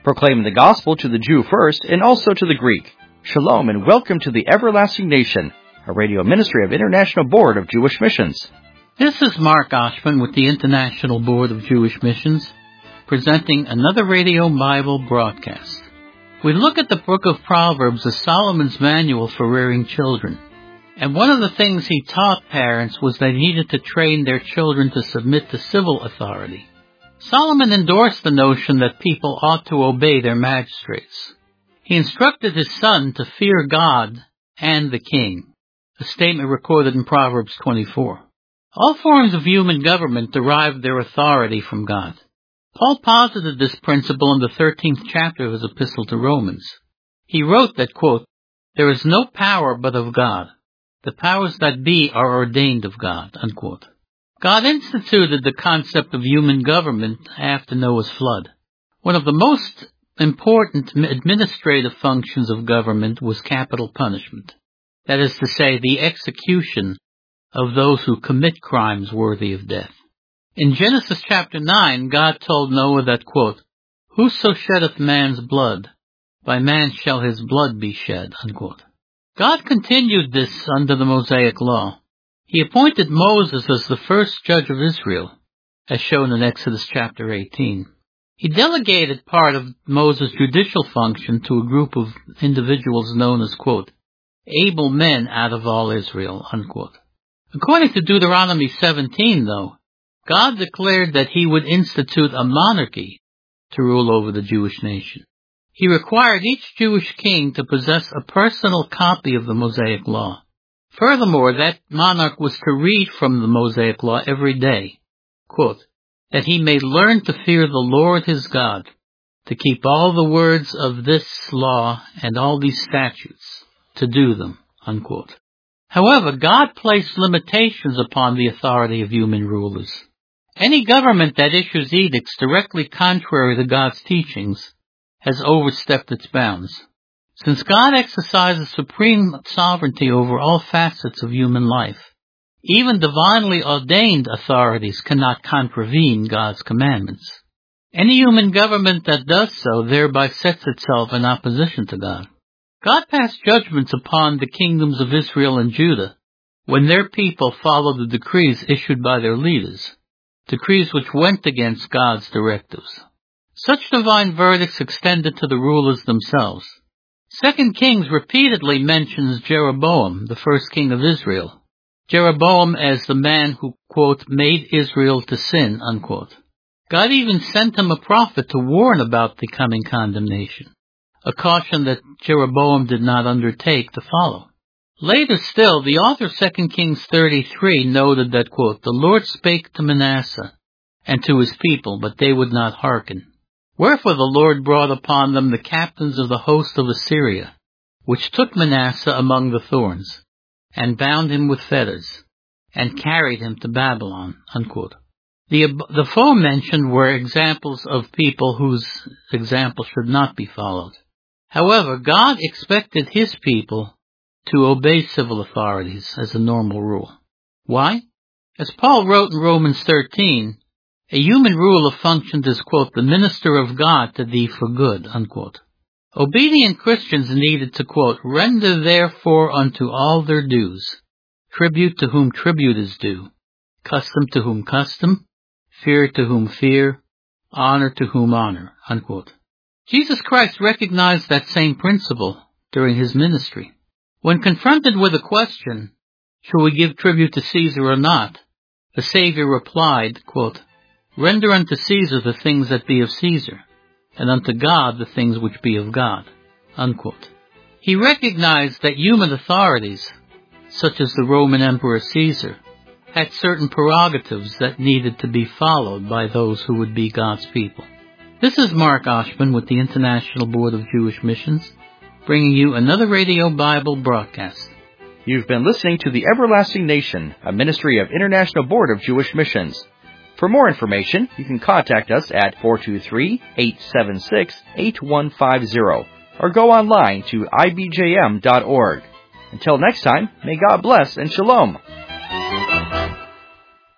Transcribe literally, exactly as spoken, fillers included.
proclaiming the gospel to the Jew first and also to the Greek. Shalom and welcome to the Everlasting Nation, a radio ministry of International Board of Jewish Missions. This is Mark Oshman with the International Board of Jewish Missions, presenting another radio Bible broadcast. We look at the book of Proverbs as Solomon's manual for rearing children. And one of the things he taught parents was they needed to train their children to submit to civil authority. Solomon endorsed the notion that people ought to obey their magistrates. He instructed his son to fear God and the king, a statement recorded in Proverbs twenty-four. All forms of human government derive their authority from God. Paul posited this principle in the thirteenth chapter of his epistle to Romans. He wrote that, quote, "There is no power but of God. The powers that be are ordained of God," unquote. God instituted the concept of human government after Noah's flood. One of the most important administrative functions of government was capital punishment. That is to say, the execution of those who commit crimes worthy of death. In Genesis chapter nine, God told Noah that, quote, "Whoso sheddeth man's blood, by man shall his blood be shed," unquote. God continued this under the Mosaic law. He appointed Moses as the first judge of Israel, as shown in Exodus chapter eighteen. He delegated part of Moses' judicial function to a group of individuals known as, quote, "able men out of all Israel," unquote. According to Deuteronomy seventeen, though, God declared that he would institute a monarchy to rule over the Jewish nation. He required each Jewish king to possess a personal copy of the Mosaic law. Furthermore, that monarch was to read from the Mosaic law every day, quote, "that he may learn to fear the Lord his God, to keep all the words of this law and all these statutes, to do them," unquote. However, God placed limitations upon the authority of human rulers. Any government that issues edicts directly contrary to God's teachings has overstepped its bounds. Since God exercises supreme sovereignty over all facets of human life, even divinely ordained authorities cannot contravene God's commandments. Any human government that does so thereby sets itself in opposition to God. God passed judgments upon the kingdoms of Israel and Judah when their people followed the decrees issued by their leaders, decrees which went against God's directives. Such divine verdicts extended to the rulers themselves. Second Kings repeatedly mentions Jeroboam, the first king of Israel. Jeroboam as the man who, quote, "made Israel to sin," unquote. God even sent him a prophet to warn about the coming condemnation, a caution that Jeroboam did not undertake to follow. Later still, the author of Second Kings thirty-three noted that, quote, "The Lord spake to Manasseh and to his people, but they would not hearken. Wherefore the Lord brought upon them the captains of the host of Assyria, which took Manasseh among the thorns, and bound him with fetters, and carried him to Babylon," unquote. The, the aforementioned were examples of people whose example should not be followed. However, God expected his people to obey civil authorities as a normal rule. Why? As Paul wrote in Romans thirteen, "A human ruler functioned as, quote, "the minister of God to thee for good," unquote. Obedient Christians needed to, quote, "render therefore unto all their dues, tribute to whom tribute is due, custom to whom custom, fear to whom fear, honor to whom honor," unquote. Jesus Christ recognized that same principle during his ministry. When confronted with a question, "Shall we give tribute to Caesar or not?" the Savior replied, quote, "Render unto Caesar the things that be of Caesar, and unto God the things which be of God," unquote. He recognized that human authorities, such as the Roman Emperor Caesar, had certain prerogatives that needed to be followed by those who would be God's people. This is Mark Oshman with the International Board of Jewish Missions, bringing you another Radio Bible broadcast. You've been listening to the Everlasting Nation, a ministry of International Board of Jewish Missions. For more information, you can contact us at four two three, eight seven six, eight one five zero or go online to I B J M dot org. Until next time, may God bless and shalom.